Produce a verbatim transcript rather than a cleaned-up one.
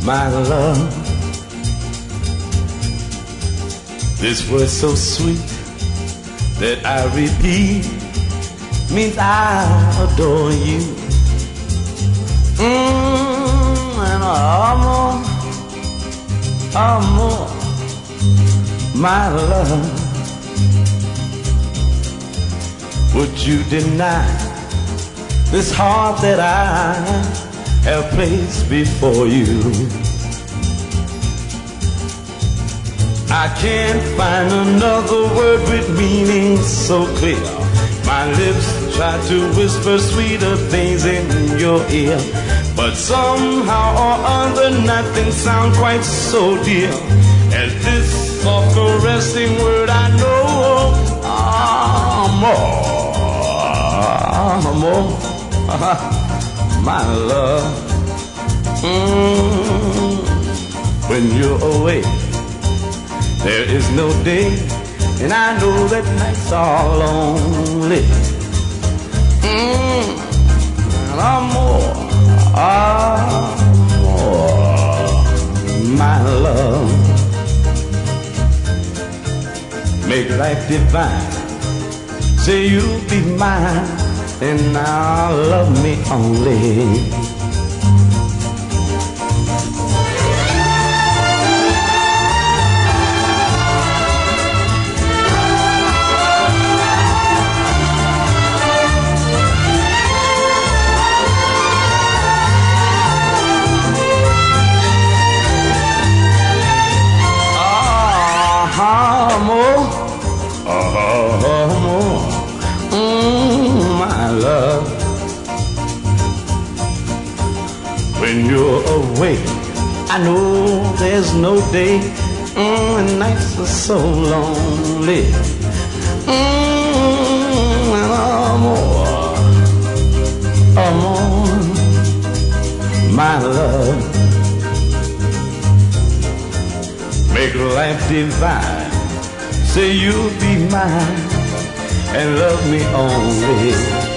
my love. This word so sweet that I repeat means I adore you. Mmm, and more, more, my love. Would you deny this heart that I have placed before you? I can't find another word with meaning so clear. My lips try to whisper sweeter things in your ear, but somehow or other nothing sounds quite so dear as this soft caressing word I know. Amor, amor, my love. Mm, when you're away, there is no day, and I know that nights are lonely. Mm, and amor, amor, my love. Make life divine. Say you'll be mine, and now love me only. Amor, amor, mm, my love. When you're away, I know there's no day, mm, and nights are so lonely. Mm, amor, amor, my love. Make life divine. Say you'll be mine and love me only.